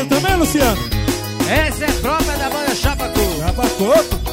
Luciano também, Luciano? Essa é própria da banda Chapacu. Chapacoco.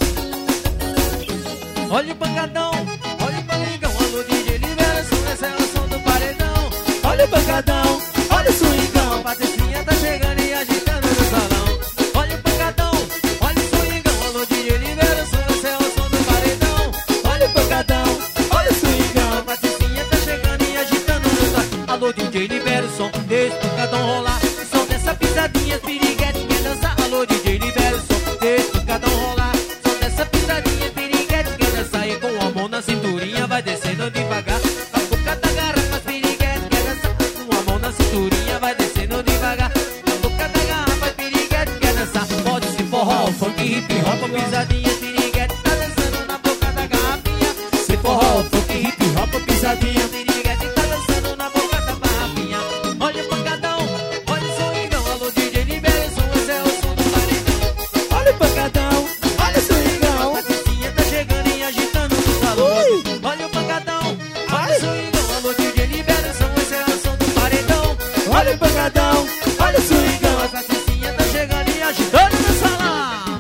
Olha o pancadão, olha o pancadão. Alô DJ Liberação, essa é o som do paredão. Olha o pancadão, olha o swingão. A Patricinha tá chegando e agitando no salão. Olha o pancadão, olha o swingão. Alô DJ Liberação, esse é o som do paredão. Olha o pancadão, olha o swingão. A Patricinha tá chegando e agitando no salão. Alô DJ Liberação, deixa o pancadão rolar. Som dessa pisadinha, piriguete quer dançar. Alô DJ Liberação, deixa o pancadão rolar. Som dessa pisadinha, piriguete quer dançar. E com a mão na cinturinha vai descendo devagar. A boca da garrafa, piriguete quer dançar. Com a mão na cinturinha vai descendo devagar. A boca da garrafa, piriguete quer dançar. Pode se forró, funk, hip hop, pisadinha, piriguete tá dançando na boca da garrafinha. Se forró, funk, hip hop, pisadinha. Piriguete tá dançando na boca da garrafinha. Olha o pancadão, olha o swingão. Alô DJ Liberação, esse é o som do paredão. Olha o pancadão, olha o swingão. A Patricinha tá chegando e agitando no salão. Olha o pancadão, olha o swingão. Alô DJ Liberação, esse é o som do paredão. Olha o pancadão, olha o swingão. A Patricinha tá chegando e agitando no salão.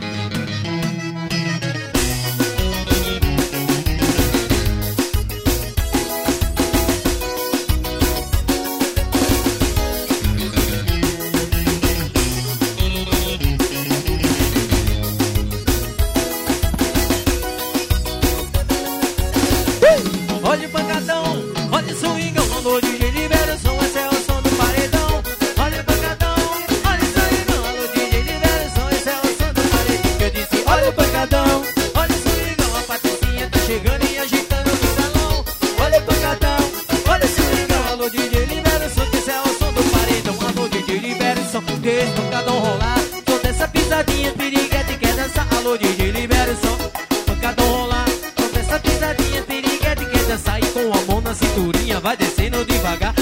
Olha o pancadão, olha o swingão. Alô DJ Liberação, esse é o som do paredão. Olha o pancadão, olha o swingão. Alô DJ Liberação, esse é o som do paredão. Eu disse, olha o pancadão, olha o swingão. A Patricinha tá chegando e agitando no salão. Olha o pancadão, olha o swingão. Alô DJ Liberação, esse é o som do paredão. Alô DJ Liberação, deixa o pancadão rolar. Toda essa pisadinha, piriguete quer dançar. Alô DJ Liberação, pancadão rolar. Toda essa pisadinha, piriguete quer dançar. E com a mão na cinturinha vai descendo devagar.